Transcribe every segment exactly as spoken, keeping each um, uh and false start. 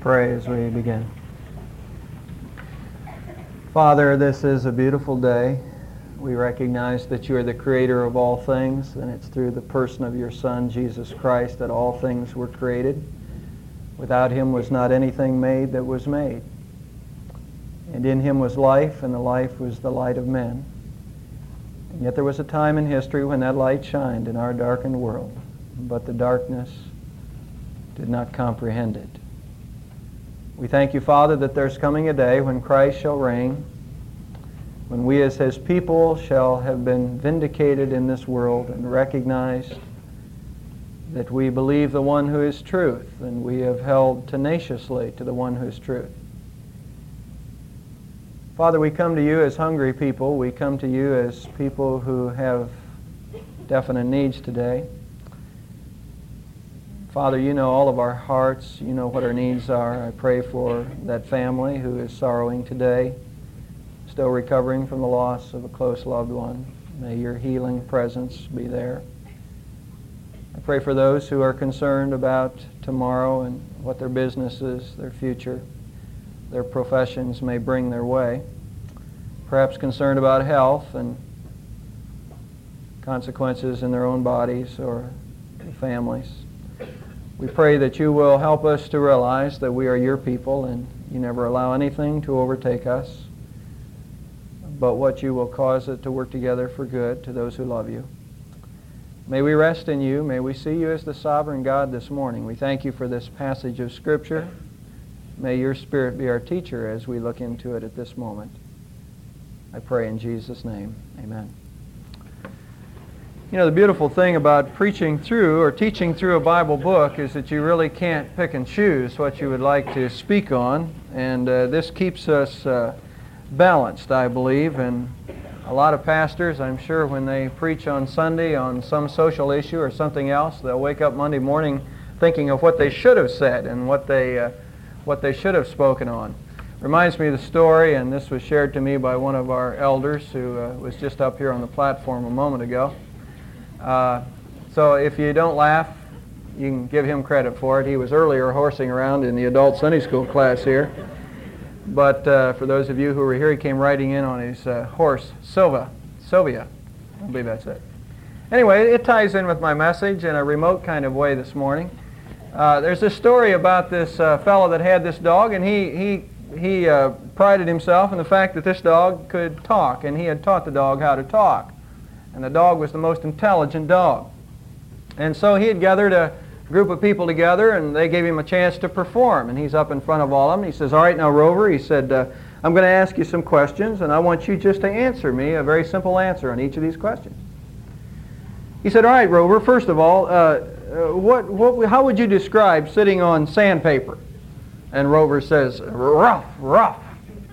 pray as we begin. Father, this is a beautiful day. We recognize that you are the creator of all things, and it's through the person of your Son, Jesus Christ, that all things were created. Without him was not anything made that was made. And in him was life, and the life was the light of men. And yet there was a time in history when that light shined in our darkened world, but the darkness did not comprehend it. We thank you, Father, that there's coming a day when Christ shall reign, when we as his people shall have been vindicated in this world and recognized that we believe the one who is truth, and we have held tenaciously to the one who is truth. Father, we come to you as hungry people. We come to you as people who have definite needs today. Father, you know all of our hearts. You know what our needs are. I pray for that family who is sorrowing today, still recovering from the loss of a close loved one. May your healing presence be there. I pray for those who are concerned about tomorrow and what their businesses, their future, their professions may bring their way. Perhaps concerned about health and consequences in their own bodies or their families. We pray that you will help us to realize that we are your people and you never allow anything to overtake us, but what you will cause it to work together for good to those who love you. May we rest in you. May we see you as the sovereign God this morning. We thank you for this passage of Scripture. May your Spirit be our teacher as we look into it at this moment. I pray in Jesus' name. Amen. You know, the beautiful thing about preaching through or teaching through a Bible book is that you really can't pick and choose what you would like to speak on. And uh, this keeps us uh, balanced, I believe. And a lot of pastors, I'm sure, when they preach on Sunday on some social issue or something else, they'll wake up Monday morning thinking of what they should have said and what they, uh, what they should have spoken on. Reminds me of the story, and this was shared to me by one of our elders who uh, was just up here on the platform a moment ago. Uh, so if you don't laugh, you can give him credit for it. He was earlier horsing around in the adult Sunday school class here. But uh, for those of you who were here, he came riding in on his uh, horse, Silva. Sylvia. I believe that's it. Anyway, it ties in with my message in a remote kind of way this morning. Uh, there's this story about this uh, fellow that had this dog, and he, he, he uh, prided himself in the fact that this dog could talk, and he had taught the dog how to talk. And the dog was the most intelligent dog. And so he had gathered a group of people together, and they gave him a chance to perform. And he's up in front of all of them. He says, all right, now, Rover, he said, uh, I'm going to ask you some questions, and I want you just to answer me a very simple answer on each of these questions. He said, all right, Rover, first of all, uh, uh, what, what, how would you describe sitting on sandpaper? And Rover says, rough, rough.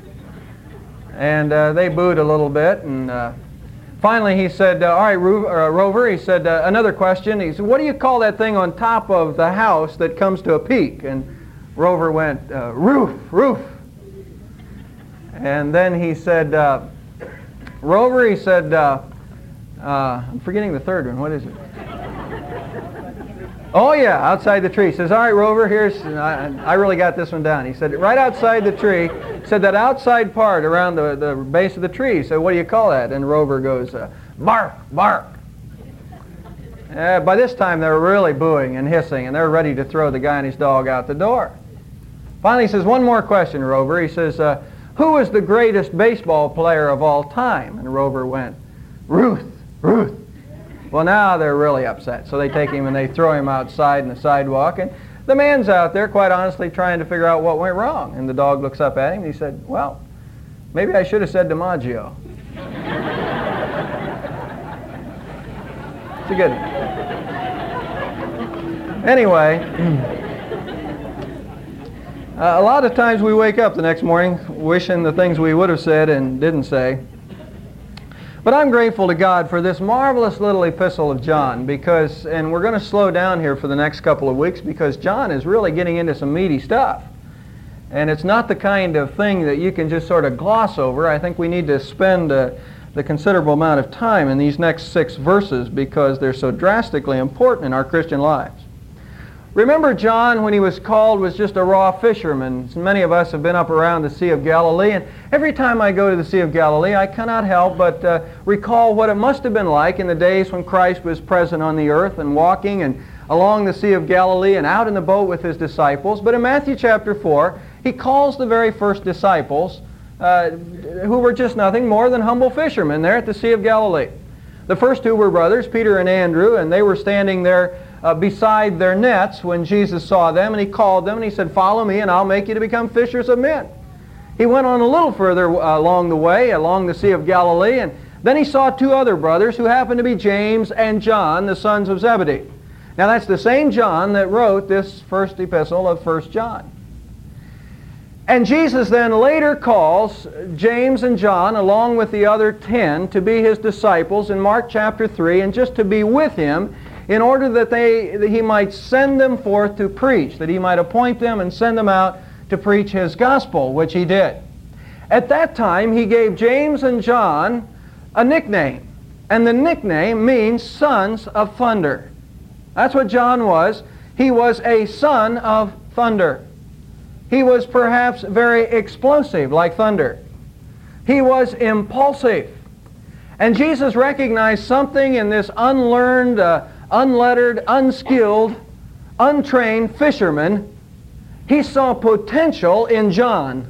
And uh, they booed a little bit, and uh, finally, he said, uh, all right, Ro- uh, Rover, he said, uh, another question. He said, what do you call that thing on top of the house that comes to a peak? And Rover went, uh, roof, roof. And then he said, uh, Rover, he said, uh, uh, I'm forgetting the third one. What is it? Oh, yeah, outside the tree. He says, all right, Rover, here's, I, I really got this one down. He said, right outside the tree, said that outside part around the, the base of the tree. He said, what do you call that? And Rover goes, uh, bark, bark. Uh, by this time, they're really booing and hissing, and they're ready to throw the guy and his dog out the door. Finally, he says, one more question, Rover. He says, uh, who is the greatest baseball player of all time? And Rover went, Ruth, Ruth. Well, now they're really upset, so they take him and they throw him outside in the sidewalk, and the man's out there, quite honestly, trying to figure out what went wrong. And the dog looks up at him and he said, well, maybe I should have said DiMaggio. It's a good one. Anyway, uh, a lot of times we wake up the next morning wishing the things we would have said and didn't say. But I'm grateful to God for this marvelous little epistle of John, because, and we're going to slow down here for the next couple of weeks, because John is really getting into some meaty stuff. And it's not the kind of thing that you can just sort of gloss over. I think we need to spend uh, the considerable amount of time in these next six verses because they're so drastically important in our Christian lives. Remember, John, when he was called, was just a raw fisherman. Many of us have been up around the Sea of Galilee, and every time I go to the Sea of Galilee, I cannot help but uh, recall what it must have been like in the days when Christ was present on the earth and walking and along the Sea of Galilee and out in the boat with his disciples. But in Matthew chapter four, he calls the very first disciples, uh, who were just nothing more than humble fishermen there at the Sea of Galilee. The first two were brothers, Peter and Andrew, and they were standing there uh, beside their nets when Jesus saw them, and he called them, and he said, "Follow me, and I'll make you to become fishers of men." He went on a little further uh, along the way, along the Sea of Galilee, and then he saw two other brothers who happened to be James and John, the sons of Zebedee. Now that's the same John that wrote this first epistle of First John. And Jesus then later calls James and John, along with the other ten, to be his disciples in Mark chapter three, and just to be with him in order that, they, that he might send them forth to preach, that he might appoint them and send them out to preach his gospel, which he did. At that time, he gave James and John a nickname, and the nickname means sons of thunder. That's what John was. He was a son of thunder. He was perhaps very explosive, like thunder. He was impulsive. And Jesus recognized something in this unlearned, uh, unlettered, unskilled, untrained fisherman. He saw potential in John.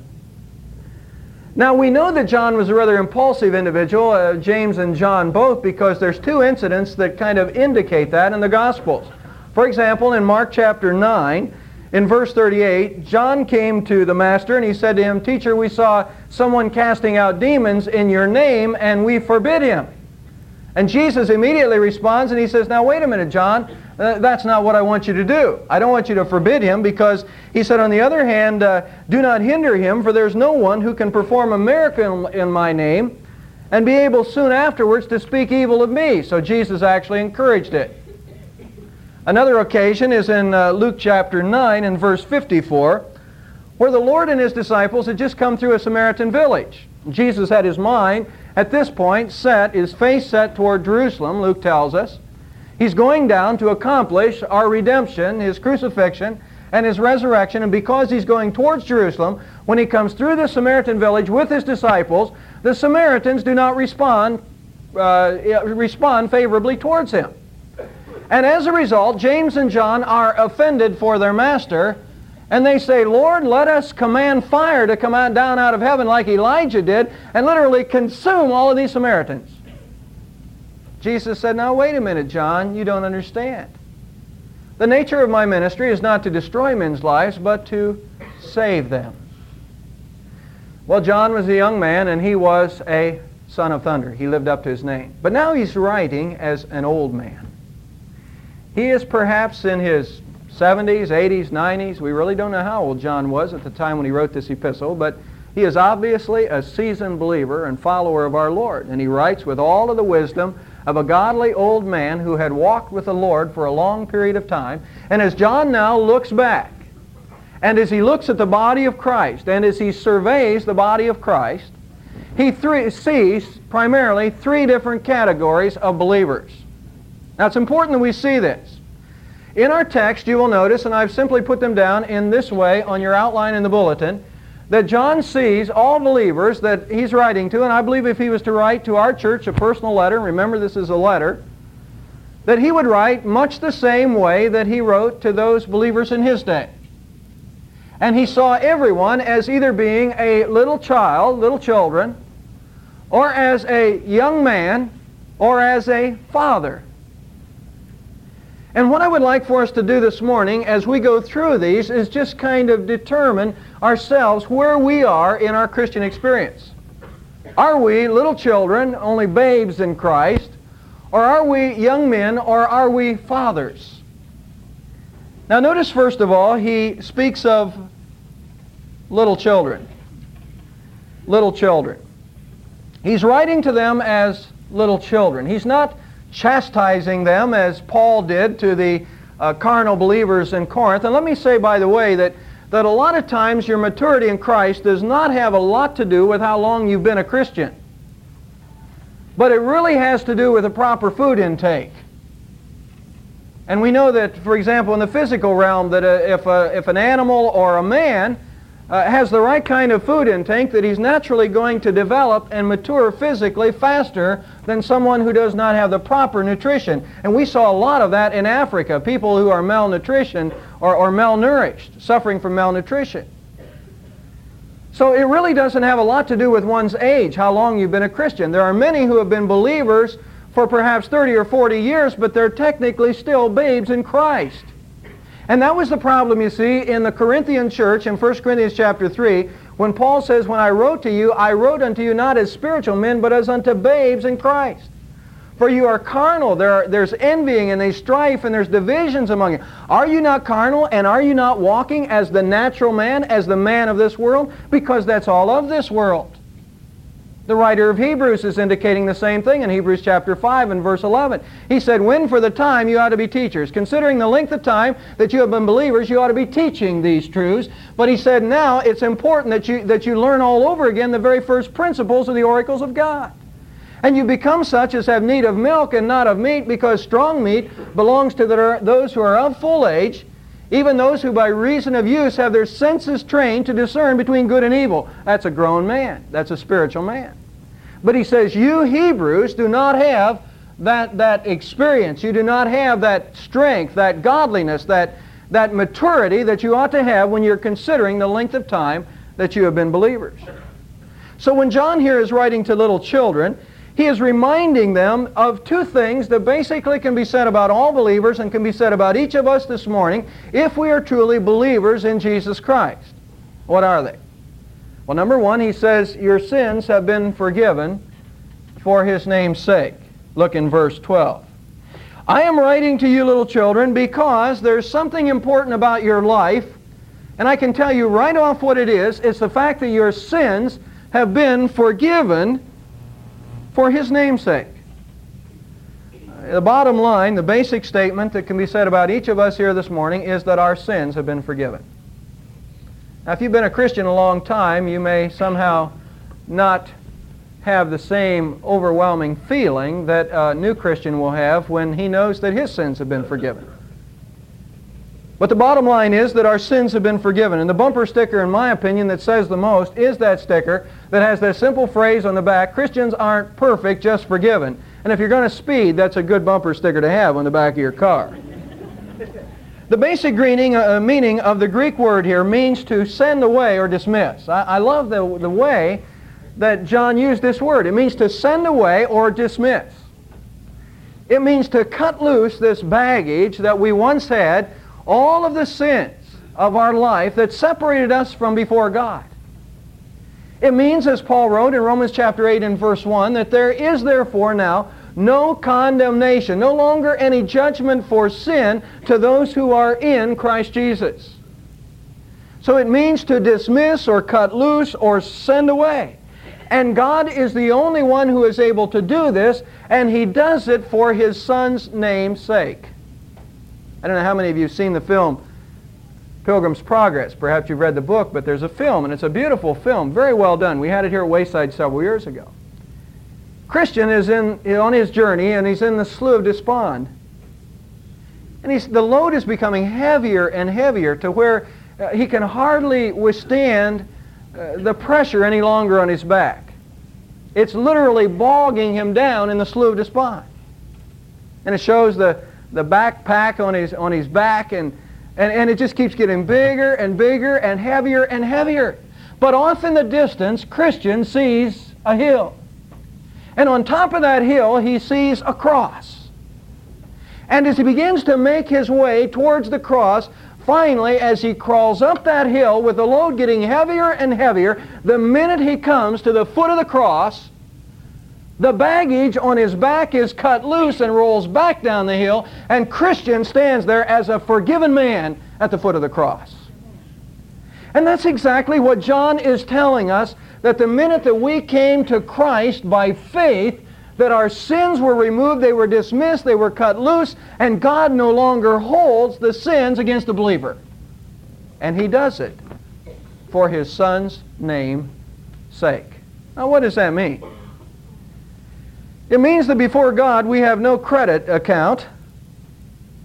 Now we know that John was a rather impulsive individual, uh, James and John both, because there's two incidents that kind of indicate that in the Gospels. For example, in Mark chapter nine, in verse thirty-eight, John came to the master and he said to him, "Teacher, we saw someone casting out demons in your name and we forbid him." And Jesus immediately responds and he says, "Now wait a minute, John, uh, that's not what I want you to do. I don't want you to forbid him, because," he said, "on the other hand, uh, do not hinder him, for there's no one who can perform a miracle in my name and be able soon afterwards to speak evil of me." So Jesus actually encouraged it. Another occasion is in uh, Luke chapter nine and verse fifty-four, where the Lord and his disciples had just come through a Samaritan village. Jesus had his mind at this point set, his face set toward Jerusalem, Luke tells us. He's going down to accomplish our redemption, his crucifixion, and his resurrection. And because he's going towards Jerusalem, when he comes through the Samaritan village with his disciples, the Samaritans do not respond, uh, respond favorably towards him. And as a result, James and John are offended for their master, and they say, "Lord, let us command fire to come out down out of heaven like Elijah did and literally consume all of these Samaritans." Jesus said, "Now wait a minute, John, you don't understand. The nature of my ministry is not to destroy men's lives, but to save them." Well, John was a young man, and he was a son of thunder. He lived up to his name. But now he's writing as an old man. He is perhaps in his seventies, eighties, nineties. We really don't know how old John was at the time when he wrote this epistle, but he is obviously a seasoned believer and follower of our Lord. And he writes with all of the wisdom of a godly old man who had walked with the Lord for a long period of time. And as John now looks back, and as he looks at the body of Christ, and as he surveys the body of Christ, he three, sees primarily three different categories of believers. Now it's important that we see this. In our text you will notice, and I've simply put them down in this way on your outline in the bulletin, that John sees all believers that he's writing to, and I believe if he was to write to our church a personal letter, remember this is a letter, that he would write much the same way that he wrote to those believers in his day. And he saw everyone as either being a little child, little children, or as a young man, or as a father. And what I would like for us to do this morning as we go through these is just kind of determine ourselves where we are in our Christian experience. Are we little children, only babes in Christ, or are we young men, or are we fathers? Now notice first of all, he speaks of little children. Little children. He's writing to them as little children. He's not chastising them as Paul did to the uh, carnal believers in Corinth. And let me say, by the way, that, that a lot of times your maturity in Christ does not have a lot to do with how long you've been a Christian. But it really has to do with a proper food intake. And we know that, for example, in the physical realm, that uh, if, a, if an animal or a man uh, has the right kind of food intake, that he's naturally going to develop and mature physically faster than someone who does not have the proper nutrition. And we saw a lot of that in Africa, people who are malnutrition or, or malnourished, suffering from malnutrition. So it really doesn't have a lot to do with one's age, how long you've been a Christian. There are many who have been believers for perhaps thirty or forty years, but they're technically still babes in Christ. And that was the problem, you see, in the Corinthian church in First Corinthians chapter three, when Paul says, when I wrote to you, I wrote unto you not as spiritual men, but as unto babes in Christ. For you are carnal. There are, there's envying and there's strife and there's divisions among you. Are you not carnal, and are you not walking as the natural man, as the man of this world? Because that's all of this world. The writer of Hebrews is indicating the same thing in Hebrews chapter five and verse eleven. He said, when for the time you ought to be teachers. Considering the length of time that you have been believers, you ought to be teaching these truths. But he said, now it's important that you, that you learn all over again the very first principles of the oracles of God. And you become such as have need of milk and not of meat, because strong meat belongs to the, those who are of full age, even those who by reason of use have their senses trained to discern between good and evil. That's a grown man. That's a spiritual man. But he says, you Hebrews do not have that, that experience. You do not have that strength, that godliness, that, that maturity that you ought to have when you're considering the length of time that you have been believers. So when John here is writing to little children, he is reminding them of two things that basically can be said about all believers and can be said about each of us this morning if we are truly believers in Jesus Christ. What are they? Well, number one, he says, your sins have been forgiven for His name's sake. Look in verse twelve. I am writing to you, little children, because there's something important about your life, and I can tell you right off what it is. It's the fact that your sins have been forgiven for His name's sake. The bottom line, the basic statement that can be said about each of us here this morning is that our sins have been forgiven. Now, if you've been a Christian a long time, you may somehow not have the same overwhelming feeling that a new Christian will have when he knows that his sins have been forgiven. But the bottom line is that our sins have been forgiven. And the bumper sticker, in my opinion, that says the most is that sticker that has that simple phrase on the back, Christians aren't perfect, just forgiven. And if you're going to speed, that's a good bumper sticker to have on the back of your car. The basic meaning, uh, meaning of the Greek word here means to send away or dismiss. I, I love the, the way that John used this word. It means to send away or dismiss. It means to cut loose this baggage that we once had, all of the sins of our life that separated us from before God. It means, as Paul wrote in Romans chapter eight and verse one, that there is therefore now no condemnation, no longer any judgment for sin to those who are in Christ Jesus. So it means to dismiss or cut loose or send away. And God is the only one who is able to do this, and He does it for His Son's name's sake. I don't know how many of you have seen the film Pilgrim's Progress. Perhaps you've read the book, but there's a film, and it's a beautiful film, very well done. We had it here at Wayside several years ago. Christian is in, on his journey, and he's in the Slough of Despond. And he's, the load is becoming heavier and heavier to where uh, he can hardly withstand uh, the pressure any longer on his back. It's literally bogging him down in the Slough of Despond. And it shows the, the backpack on his, on his back, and, and, and it just keeps getting bigger and bigger and heavier and heavier. But off in the distance, Christian sees a hill. And on top of that hill, he sees a cross. And as he begins to make his way towards the cross, finally, as he crawls up that hill with the load getting heavier and heavier, the minute he comes to the foot of the cross, the baggage on his back is cut loose and rolls back down the hill, and Christian stands there as a forgiven man at the foot of the cross. And that's exactly what John is telling us, that the minute that we came to Christ by faith, that our sins were removed, they were dismissed, they were cut loose, and God no longer holds the sins against the believer. And He does it for His Son's name's sake. Now, what does that mean? It means that before God we have no credit account,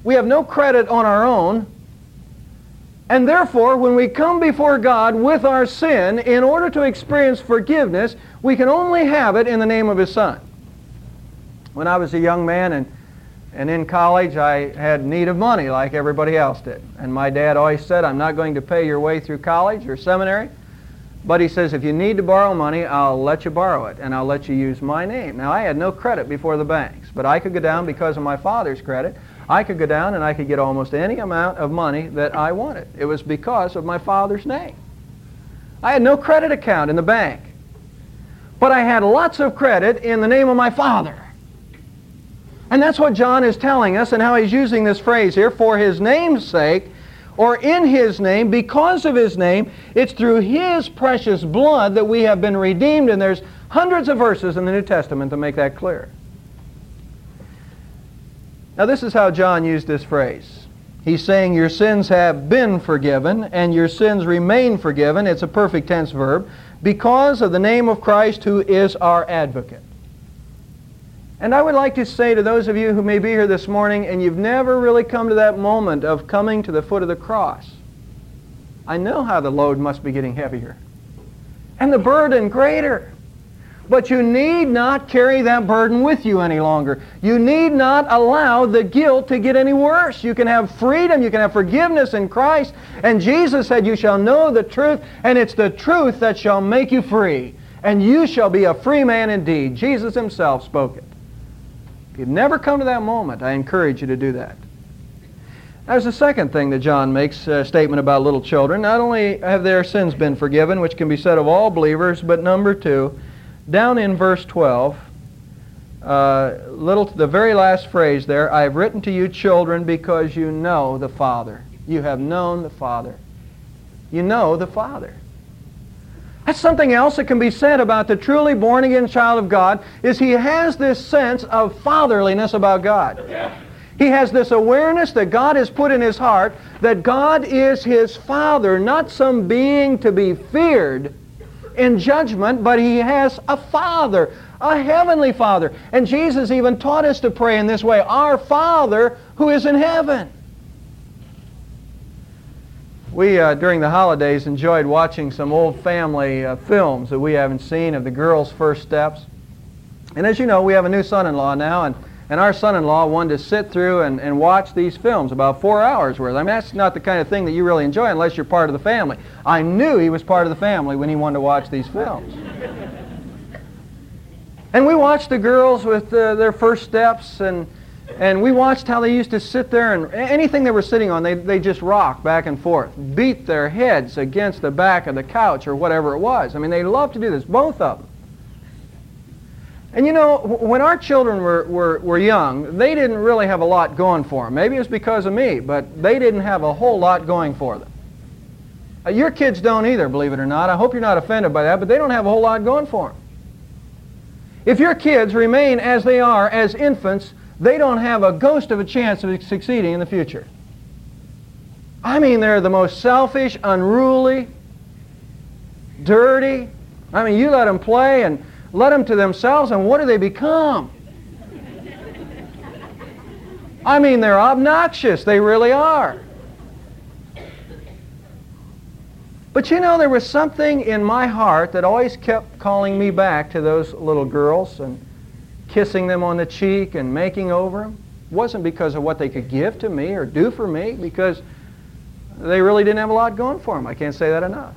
We have no credit on our own. And therefore, when we come before God with our sin, in order to experience forgiveness, we can only have it in the name of His Son. When I was a young man and, and in college, I had need of money like everybody else did. And my dad always said, I'm not going to pay your way through college or seminary. But he says, if you need to borrow money, I'll let you borrow it, and I'll let you use my name. Now, I had no credit before the banks, but I could go down because of my father's credit. I could go down and I could get almost any amount of money that I wanted. It was because of my father's name. I had no credit account in the bank, but I had lots of credit in the name of my Father. And that's what John is telling us, and how he's using this phrase here, for His name's sake, or in His name, because of His name. It's through His precious blood that we have been redeemed, and there's hundreds of verses in the New Testament to make that clear. Now this is how John used this phrase. He's saying your sins have been forgiven, and your sins remain forgiven. It's a perfect tense verb, because of the name of Christ, who is our advocate. And I would like to say to those of you who may be here this morning and you've never really come to that moment of coming to the foot of the cross, I know how the load must be getting heavier and the burden greater. But you need not carry that burden with you any longer. You need not allow the guilt to get any worse. You can have freedom, you can have forgiveness in Christ. And Jesus said, you shall know the truth, and it's the truth that shall make you free. And you shall be a free man indeed. Jesus Himself spoke it. If you've never come to that moment, I encourage you to do that. There's a second thing that John makes a statement about little children. Not only have their sins been forgiven, which can be said of all believers, but number two, down in verse twelve, uh, little the very last phrase there, I have written to you children because you know the Father. You have known the Father. You know the Father. That's something else that can be said about the truly born-again child of God, is he has this sense of fatherliness about God. Yeah. He has this awareness that God has put in his heart, that God is his Father, not some being to be feared in judgment, but he has a Father, a heavenly Father. And Jesus even taught us to pray in this way, Our Father who is in heaven. We, uh, during the holidays, enjoyed watching some old family uh, films that we haven't seen of the girls' first steps. And as you know, we have a new son-in-law now, and, and our son-in-law wanted to sit through and, and watch these films, about four hours worth. I mean, that's not the kind of thing that you really enjoy unless you're part of the family. I knew he was part of the family when he wanted to watch these films. And we watched the girls with uh, their first steps, and And we watched how they used to sit there, and anything they were sitting on, they, they just rock back and forth, beat their heads against the back of the couch or whatever it was. I mean, they loved to do this, both of them. And you know, when our children were, were, were young, they didn't really have a lot going for them. Maybe it was because of me, but they didn't have a whole lot going for them. Uh, your kids don't either, believe it or not. I hope you're not offended by that, but they don't have a whole lot going for them. If your kids remain as they are, as infants, they don't have a ghost of a chance of succeeding in the future. I mean, they're the most selfish, unruly, dirty. I mean, you let them play and let them to themselves, and what do they become? I mean, they're obnoxious. They really are. But you know, there was something in my heart that always kept calling me back to those little girls and kissing them on the cheek and making over them. It wasn't because of what they could give to me or do for me, because they really didn't have a lot going for them. I can't say that enough.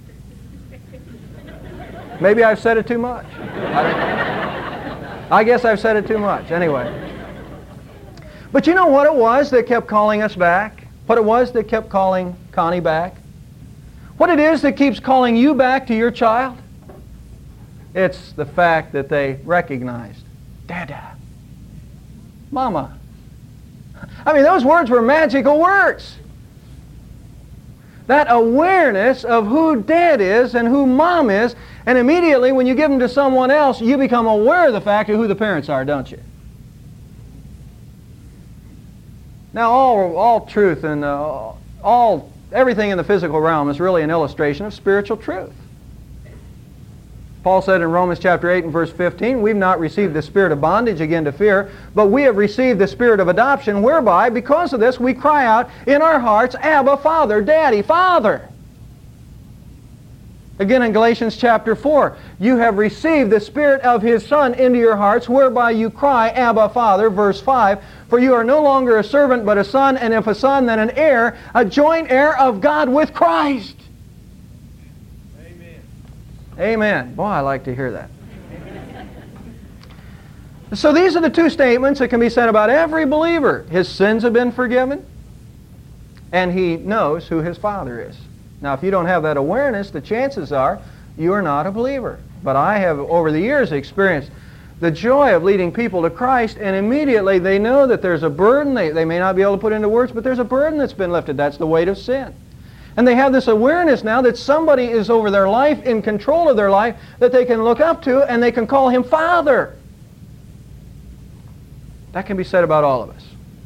Maybe I've said it too much. I don't know. I guess I've said it too much. Anyway. But you know what it was that kept calling us back? What it was that kept calling Connie back? What it is that keeps calling you back to your child? It's the fact that they recognized Dada, Mama. I mean, those words were magical words. That awareness of who Dad is and who Mom is, and immediately when you give them to someone else, you become aware of the fact of who the parents are, don't you? Now, all, all truth and uh, all everything in the physical realm is really an illustration of spiritual truth. Paul said in Romans chapter eight and verse fifteen, we've not received the spirit of bondage again to fear, but we have received the spirit of adoption, whereby, because of this, we cry out in our hearts, Abba, Father, Daddy, Father. Again in Galatians chapter four, you have received the Spirit of His Son into your hearts, whereby you cry, Abba, Father, verse five, for you are no longer a servant, but a son, and if a son, then an heir, a joint heir of God with Christ. Amen. Amen. Boy, I like to hear that. So these are the two statements that can be said about every believer. His sins have been forgiven, and he knows who his Father is. Now, if you don't have that awareness, the chances are you are not a believer. But I have, over the years, experienced the joy of leading people to Christ, and immediately they know that there's a burden. They, they may not be able to put into words, but there's a burden that's been lifted. That's the weight of sin. And they have this awareness now that somebody is over their life, in control of their life, that they can look up to, and they can call Him Father. That can be said about all of us.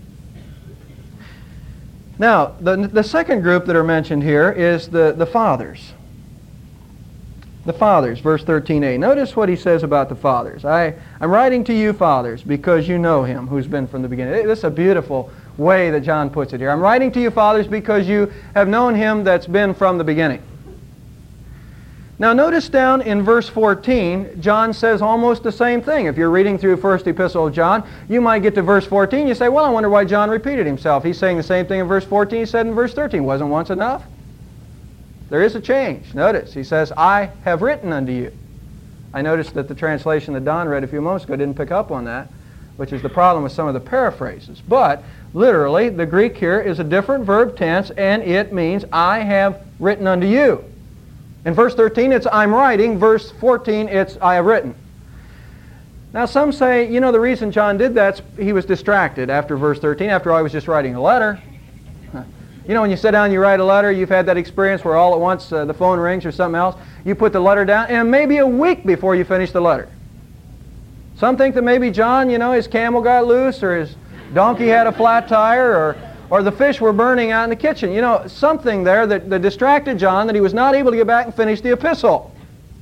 Now, the, the second group that are mentioned here is the, the fathers. The fathers, verse thirteen a. Notice what he says about the fathers. I, I'm writing to you, fathers, because you know Him who's been from the beginning. This is a beautiful way that John puts it here. I'm writing to you, fathers, because you have known Him that's been from the beginning. Now notice down in verse fourteen, John says almost the same thing. If you're reading through First Epistle of John, you might get to verse fourteen, you say, well, I wonder why John repeated himself. He's saying the same thing in verse fourteen he said in verse thirteen. Wasn't once enough? There is a change. Notice, he says, I have written unto you. I noticed that the translation that Don read a few moments ago didn't pick up on that, which is the problem with some of the paraphrases. But literally, the Greek here is a different verb tense, and it means, I have written unto you. In verse thirteen, it's I'm writing. Verse fourteen, it's I have written. Now some say, you know, the reason John did that, he was distracted after verse thirteen. After all, he was just writing a letter. You know, when you sit down and you write a letter, you've had that experience where all at once uh, the phone rings or something else. You put the letter down, and maybe a week before you finish the letter. Some think that maybe John, you know, his camel got loose, or his donkey had a flat tire, or or the fish were burning out in the kitchen. You know, something there that, that distracted John, that he was not able to get back and finish the epistle.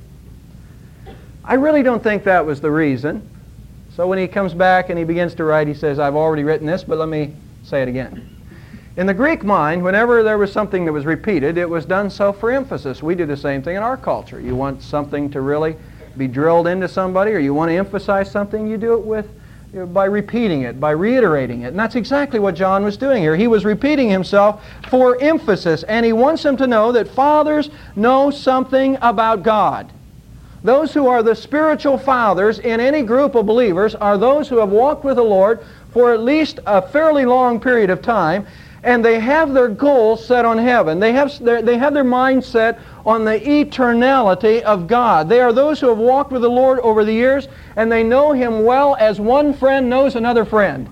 I really don't think that was the reason. So when he comes back and he begins to write, he says, I've already written this, but let me say it again. In the Greek mind, whenever there was something that was repeated, it was done so for emphasis. We do the same thing in our culture. You want something to really be drilled into somebody, or you want to emphasize something, you do it with by repeating it, by reiterating it. And that's exactly what John was doing here. He was repeating himself for emphasis, and he wants them to know that fathers know something about God. Those who are the spiritual fathers in any group of believers are those who have walked with the Lord for at least a fairly long period of time, and they have their goals set on heaven. They have their, they have their mind set on the eternality of God. They are those who have walked with the Lord over the years, and they know Him well as one friend knows another friend.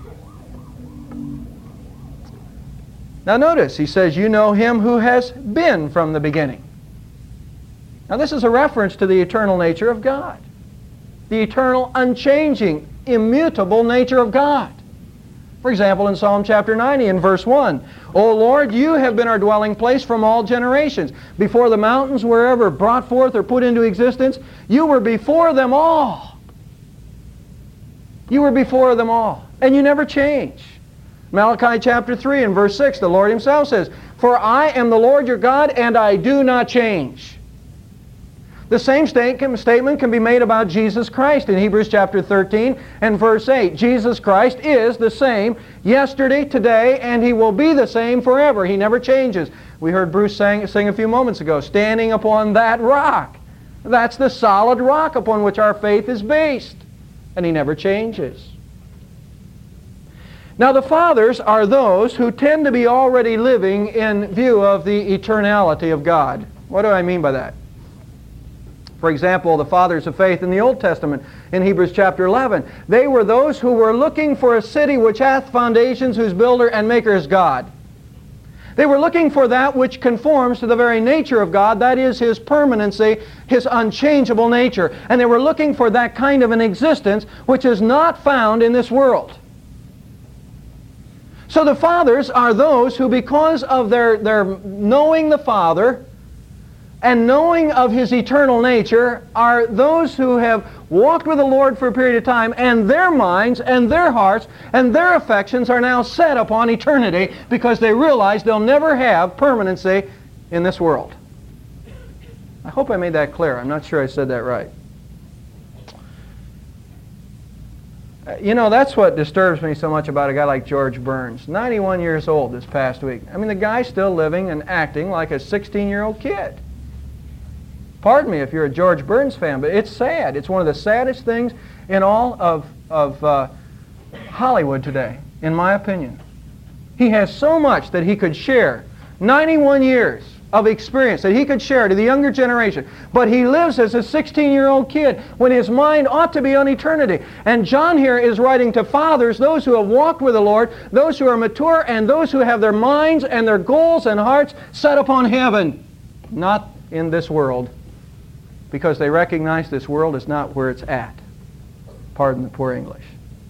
Now notice, he says, you know Him who has been from the beginning. Now this is a reference to the eternal nature of God. The eternal, unchanging, immutable nature of God. For example, in Psalm chapter ninety in verse one, O Lord, you have been our dwelling place from all generations. Before the mountains were ever brought forth or put into existence, you were before them all. You were before them all. And you never change. Malachi chapter three in verse six, the Lord Himself says, For I am the Lord your God, and I do not change. The same statement can be made about Jesus Christ in Hebrews chapter thirteen and verse eight. Jesus Christ is the same yesterday, today, and He will be the same forever. He never changes. We heard Bruce sing, sing a few moments ago, standing upon that rock. That's the solid rock upon which our faith is based. And He never changes. Now the fathers are those who tend to be already living in view of the eternality of God. What do I mean by that? For example, the fathers of faith in the Old Testament, in Hebrews chapter eleven, they were those who were looking for a city which hath foundations, whose builder and maker is God. They were looking for that which conforms to the very nature of God, that is His permanency, His unchangeable nature. And they were looking for that kind of an existence which is not found in this world. So the fathers are those who, because of their, their knowing the Father, and knowing of His eternal nature are those who have walked with the Lord for a period of time, and their minds and their hearts and their affections are now set upon eternity because they realize they'll never have permanency in this world. I hope I made that clear. I'm not sure I said that right. You know, that's what disturbs me so much about a guy like George Burns. ninety-one years old this past week. I mean, the guy's still living and acting like a sixteen-year-old kid. Pardon me if you're a George Burns fan, but it's sad. It's one of the saddest things in all of, of uh, Hollywood today, in my opinion. He has so much that he could share. ninety-one years of experience that he could share to the younger generation. But he lives as a sixteen-year-old kid when his mind ought to be on eternity. And John here is writing to fathers, those who have walked with the Lord, those who are mature, and those who have their minds and their goals and hearts set upon heaven, not in this world, because they recognize this world is not where it's at. Pardon the poor English.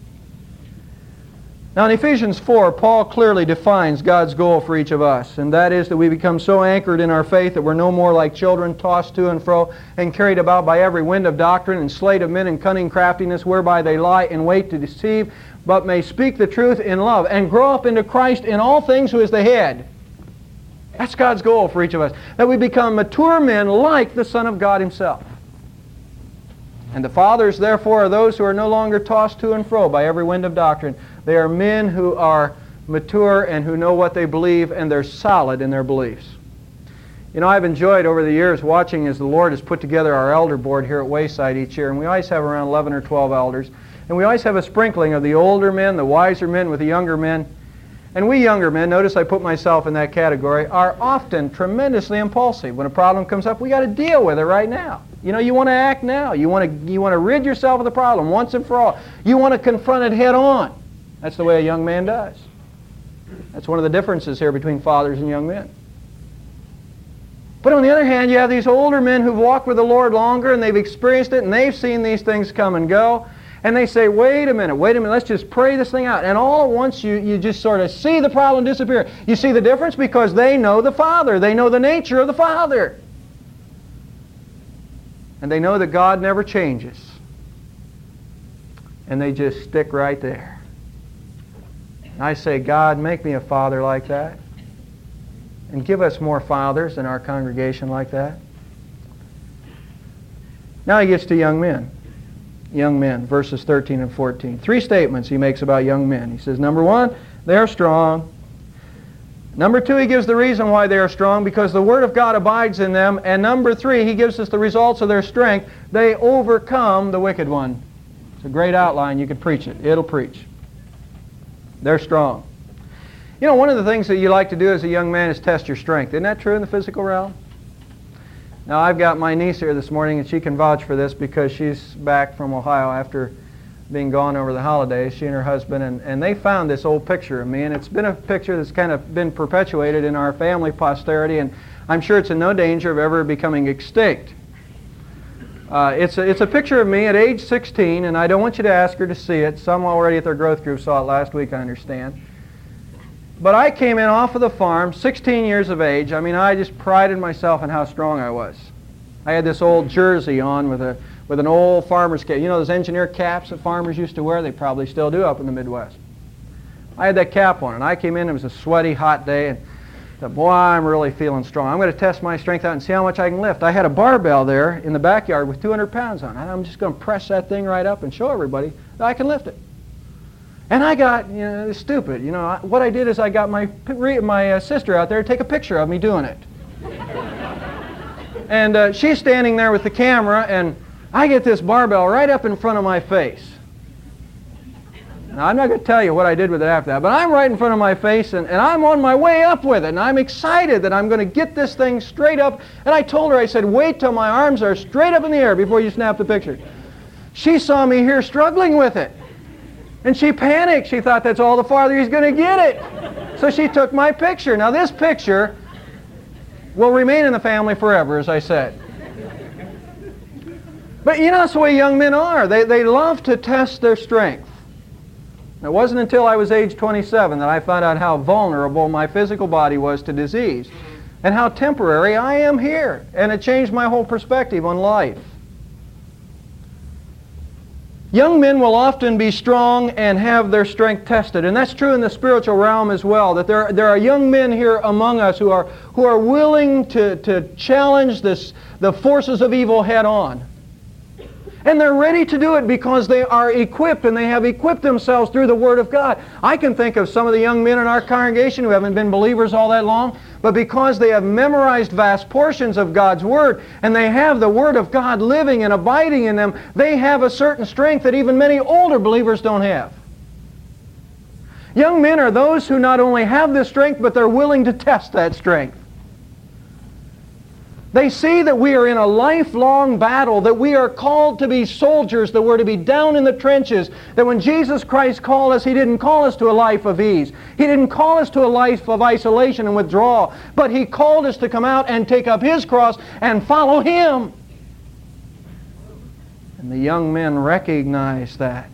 Now in Ephesians four, Paul clearly defines God's goal for each of us, and that is that we become so anchored in our faith that we're no more like children tossed to and fro and carried about by every wind of doctrine and sleight of men and cunning craftiness whereby they lie in wait to deceive, but may speak the truth in love and grow up into Christ in all things who is the head. That's God's goal for each of us, that we become mature men like the Son of God Himself. And the fathers, therefore, are those who are no longer tossed to and fro by every wind of doctrine. They are men who are mature and who know what they believe, and they're solid in their beliefs. You know, I've enjoyed over the years watching as the Lord has put together our elder board here at Wayside each year, and we always have around eleven or twelve elders, and we always have a sprinkling of the older men, the wiser men with the younger men. And we younger men, notice I put myself in that category, are often tremendously impulsive. When a problem comes up, we got to deal with it right now. You know, you want to act now. You want to, you want to rid yourself of the problem once and for all. You want to confront it head on. That's the way a young man does. That's one of the differences here between fathers and young men. But on the other hand, you have these older men who've walked with the Lord longer, and they've experienced it, and they've seen these things come and go. And they say, wait a minute, wait a minute, let's just pray this thing out. And all at once you, you just sort of see the problem disappear. You see the difference because they know the Father. They know the nature of the Father. And they know that God never changes. And they just stick right there. And I say, God, make me a father like that. And give us more fathers in our congregation like that. Now he gets to young men. Young men, verses thirteen and fourteen. Three statements he makes about young men. He says, number one, they are strong. Number two, he gives the reason why they are strong, because the Word of God abides in them. And number three, he gives us the results of their strength. They overcome the wicked one. It's a great outline. You could preach it. It'll preach. They're strong. You know, one of the things that you like to do as a young man is test your strength. Isn't that true in the physical realm? Now, I've got my niece here this morning, and she can vouch for this because she's back from Ohio after being gone over the holidays, she and her husband, and, and they found this old picture of me, and it's been a picture that's kind of been perpetuated in our family posterity, and I'm sure it's in no danger of ever becoming extinct. Uh, it's, a, it's a picture of me at age sixteen, and I don't want you to ask her to see it. Some already at their growth group saw it last week, I understand. But I came in off of the farm, sixteen years of age. I mean, I just prided myself in how strong I was. I had this old jersey on with a with an old farmer's cap. You know those engineer caps that farmers used to wear? They probably still do up in the Midwest. I had that cap on, and I came in, it was a sweaty, hot day, and I thought, boy, I'm really feeling strong. I'm going to test my strength out and see how much I can lift. I had a barbell there in the backyard with two hundred pounds on it. I'm just going to press that thing right up and show everybody that I can lift it. And I got, you know, it's stupid. You know, I, what I did is I got my my uh, sister out there to take a picture of me doing it. And uh, she's standing there with the camera, and I get this barbell right up in front of my face. Now, I'm not going to tell you what I did with it after that, but I'm right in front of my face, and, and I'm on my way up with it, and I'm excited that I'm going to get this thing straight up. And I told her, I said, wait till my arms are straight up in the air before you snap the picture. She saw me here struggling with it. And she panicked. She thought that's all the farther he's going to get it. So she took my picture. Now this picture will remain in the family forever, as I said. But you know, that's the way young men are. They, they love to test their strength. It wasn't until I was age twenty-seven that I found out how vulnerable my physical body was to disease. and how temporary I am here. And it changed my whole perspective on life. Young men will often be strong and have their strength tested. And that's true in the spiritual realm as well, that there, there are young men here among us who are, who are willing to, to challenge this, the forces of evil head on. And they're ready to do it because they are equipped, and they have equipped themselves through the Word of God. I can think of some of the young men in our congregation who haven't been believers all that long, but because they have memorized vast portions of God's Word, and they have the Word of God living and abiding in them, they have a certain strength that even many older believers don't have. Young men are those who not only have this strength, but they're willing to test that strength. They see that we are in a lifelong battle, that we are called to be soldiers, that we're to be down in the trenches, that when Jesus Christ called us, He didn't call us to a life of ease. He didn't call us to a life of isolation and withdrawal, but He called us to come out and take up His cross and follow Him. And the young men recognize that.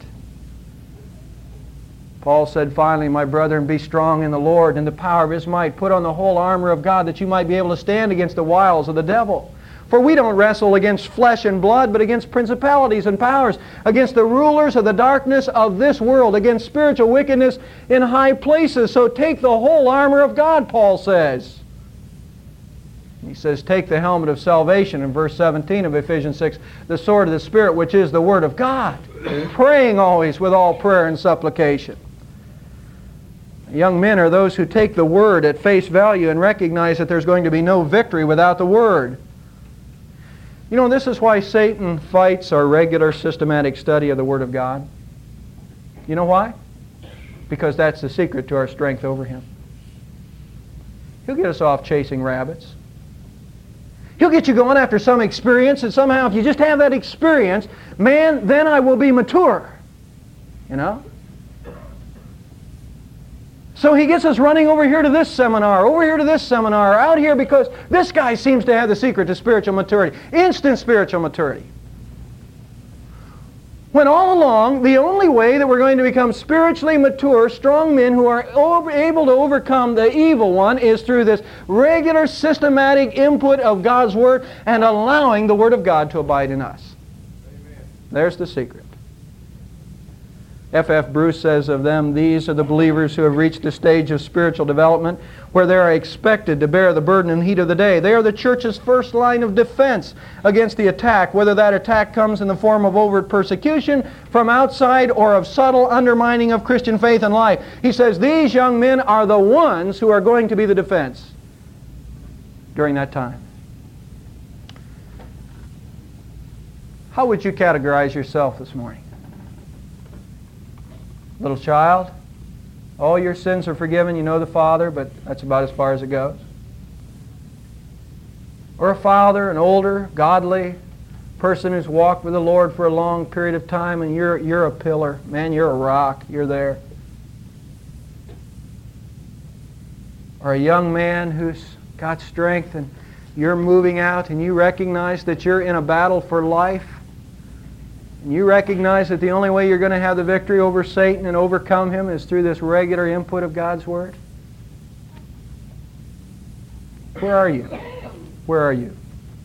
Paul said, finally, my brethren, be strong in the Lord and the power of His might. Put on the whole armor of God that you might be able to stand against the wiles of the devil. For we don't wrestle against flesh and blood, but against principalities and powers, against the rulers of the darkness of this world, against spiritual wickedness in high places. So take the whole armor of God, Paul says. He says, take the helmet of salvation in verse seventeen of Ephesians six, the sword of the Spirit, which is the Word of God, praying always with all prayer and supplication. Young men are those who take the Word at face value and recognize that there's going to be no victory without the Word. You know, this is why Satan fights our regular systematic study of the Word of God. You know why? Because that's the secret to our strength over him. He'll get us off chasing rabbits. He'll get you going after some experience, and somehow if you just have that experience, man, then I will be mature. You know? So he gets us running over here to this seminar, over here to this seminar, out here because this guy seems to have the secret to spiritual maturity. Instant spiritual maturity. When all along, the only way that we're going to become spiritually mature, strong men who are over, able to overcome the evil one is through this regular systematic input of God's Word and allowing the Word of God to abide in us. Amen. There's the secret. F F Bruce says of them, these are the believers who have reached a stage of spiritual development where they are expected to bear the burden and heat of the day. They are the church's first line of defense against the attack, whether that attack comes in the form of overt persecution from outside or of subtle undermining of Christian faith and life. He says these young men are the ones who are going to be the defense during that time. How would you categorize yourself this morning? Little child, all your sins are forgiven, you know the Father, but that's about as far as it goes. Or a father, an older, godly person who's walked with the Lord for a long period of time, and you're, you're a pillar. Man, you're a rock. You're there. Or a young man who's got strength, and you're moving out, and you recognize that you're in a battle for life. And you recognize that the only way you're going to have the victory over Satan and overcome him is through this regular input of God's Word. Where are you? Where are you?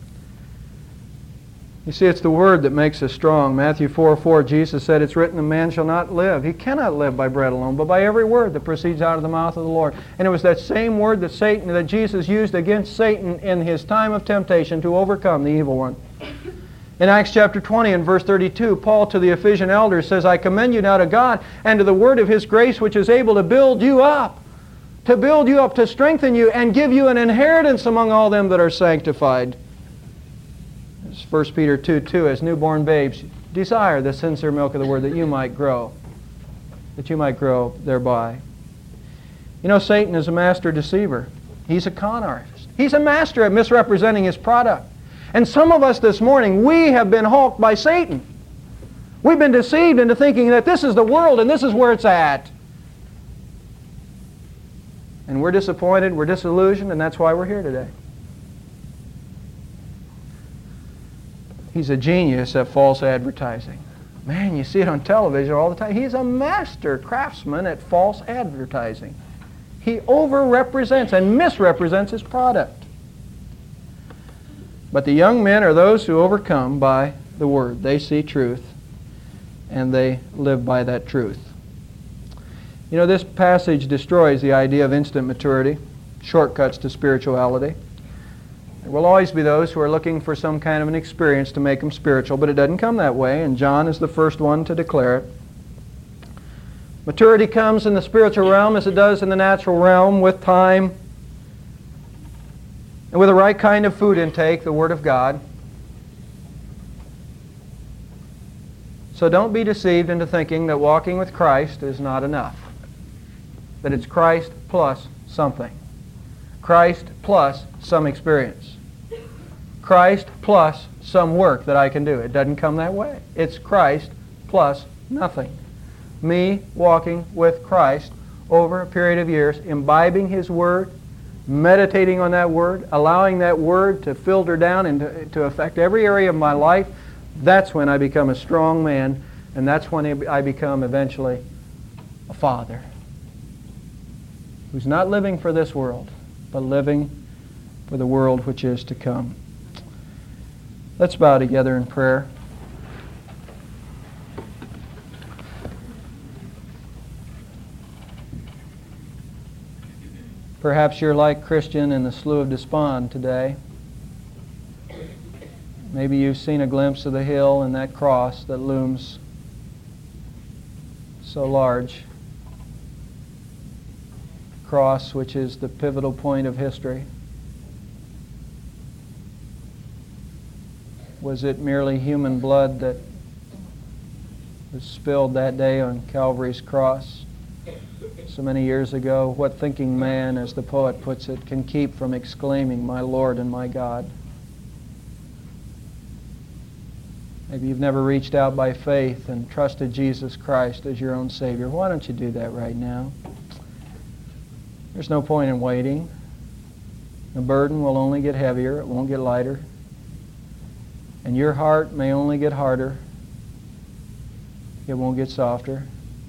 You see, it's the Word that makes us strong. Matthew four four, Jesus said, it's written, a man shall not live. He cannot live by bread alone, but by every word that proceeds out of the mouth of the Lord. And it was that same word that Satan, that Jesus used against Satan in his time of temptation to overcome the evil one. In Acts chapter twenty and verse thirty-two, Paul to the Ephesian elders says, I commend you now to God and to the word of His grace, which is able to build you up, to build you up, to strengthen you, and give you an inheritance among all them that are sanctified. As First Peter two two, as newborn babes, desire the sincere milk of the Word that you might grow, that you might grow thereby. You know, Satan is a master deceiver. He's a con artist. He's a master at misrepresenting his product. And some of us this morning, we have been hawked by Satan. We've been deceived into thinking that this is the world and this is where it's at. And we're disappointed, we're disillusioned, and that's why we're here today. He's a genius at false advertising. Man, you see it on television all the time. He's a master craftsman at false advertising. He over-represents and misrepresents his product. But the young men are those who overcome by the Word. They see truth, and they live by that truth. You know, this passage destroys the idea of instant maturity, shortcuts to spirituality. There will always be those who are looking for some kind of an experience to make them spiritual, but it doesn't come that way, and John is the first one to declare it. Maturity comes in the spiritual realm as it does in the natural realm, with time and with the right kind of food intake, the Word of God. So don't be deceived into thinking that walking with Christ is not enough, that it's Christ plus something. Christ plus some experience. Christ plus some work that I can do. It doesn't come that way. It's Christ plus nothing. Me walking with Christ over a period of years, imbibing His Word, meditating on that Word, allowing that Word to filter down and to, to affect every area of my life. That's when I become a strong man, and that's when I become eventually a father who's not living for this world, but living for the world which is to come. Let's bow together in prayer. Perhaps you're like Christian in the Slough of Despond today. Maybe you've seen a glimpse of the hill and that cross that looms so large. Cross which is the pivotal point of history. Was it merely human blood that was spilled that day on Calvary's cross so many years ago? What thinking man, as the poet puts it, can keep from exclaiming, "My Lord and my God"? Maybe you've never reached out by faith and trusted Jesus Christ as your own Savior. Why don't you do that right now? There's no point in waiting. The burden will only get heavier. It won't get lighter. And your heart may only get harder. It won't get softer.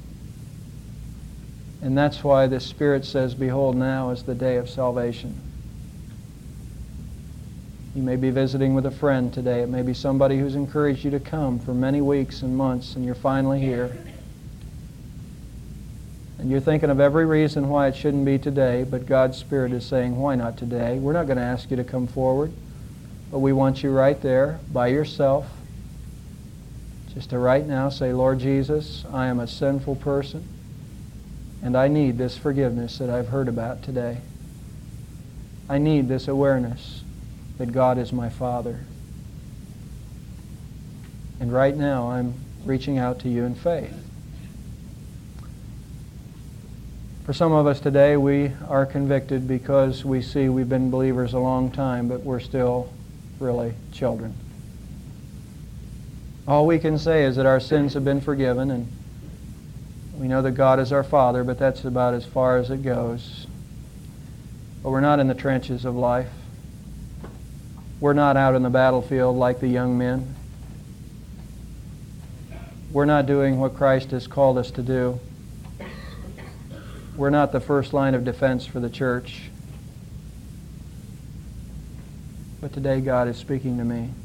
And that's why the Spirit says, "Behold, now is the day of salvation." You may be visiting with a friend today. It may be somebody who's encouraged you to come for many weeks and months, and you're finally here. And you're thinking of every reason why it shouldn't be today, but God's Spirit is saying, why not today? We're not going to ask you to come forward, but we want you right there by yourself, just to right now say, "Lord Jesus, I am a sinful person, and I need this forgiveness that I've heard about today. I need this awareness that God is my Father. And right now I'm reaching out to you in faith." For some of us today, we are convicted because we see we've been believers a long time, but we're still really children. All we can say is that our sins have been forgiven, and we know that God is our Father, but that's about as far as it goes. But we're not in the trenches of life. We're not out in the battlefield like the young men. We're not doing what Christ has called us to do. We're not the first line of defense for the church. But today God is speaking to me.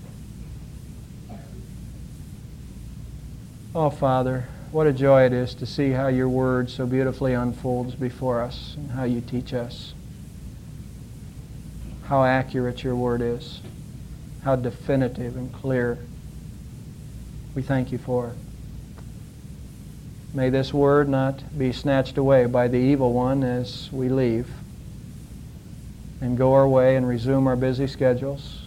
Oh, Father, what a joy it is to see how your Word so beautifully unfolds before us and how you teach us. How accurate your Word is. How definitive and clear. We thank you for it. May this Word not be snatched away by the evil one as we leave and go our way and resume our busy schedules.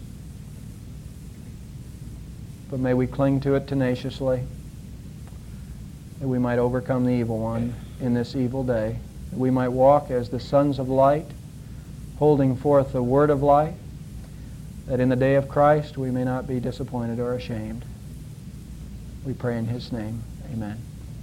But may we cling to it tenaciously, that we might overcome the evil one in this evil day, that we might walk as the sons of light, holding forth the word of light, that in the day of Christ we may not be disappointed or ashamed. We pray in His name. Amen.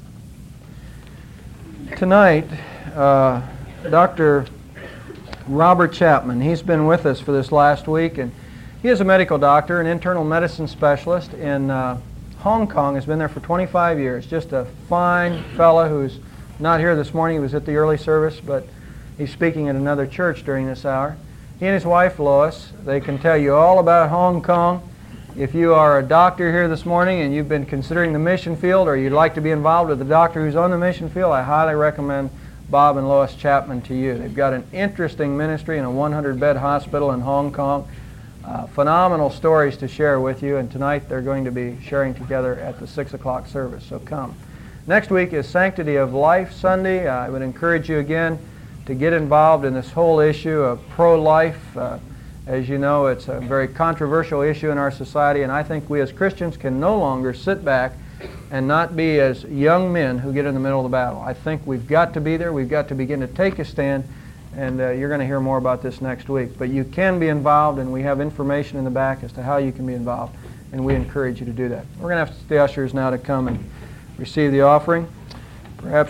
Tonight, uh, Doctor Robert Chapman, he's been with us for this last week, and he is a medical doctor, an internal medicine specialist in uh, Hong Kong, has been there for twenty-five years. Just a fine fellow who's not here this morning. He was at the early service, but he's speaking at another church during this hour. He and his wife, Lois, they can tell you all about Hong Kong. If you are a doctor here this morning and you've been considering the mission field, or you'd like to be involved with a doctor who's on the mission field, I highly recommend Bob and Lois Chapman to you. They've got an interesting ministry in a one hundred bed hospital in Hong Kong. Uh, phenomenal stories to share with you, and tonight they're going to be sharing together at the six o'clock service, so come. Next week is Sanctity of Life Sunday. Uh, I would encourage you again to get involved in this whole issue of pro-life. Uh, as you know, it's a very controversial issue in our society, and I think we as Christians can no longer sit back and not be as young men who get in the middle of the battle. I think we've got to be there. We've got to begin to take a stand, and uh, you're going to hear more about this next week. But you can be involved, and we have information in the back as to how you can be involved, and we encourage you to do that. We're going to have the ushers now to come and receive the offering. Perhaps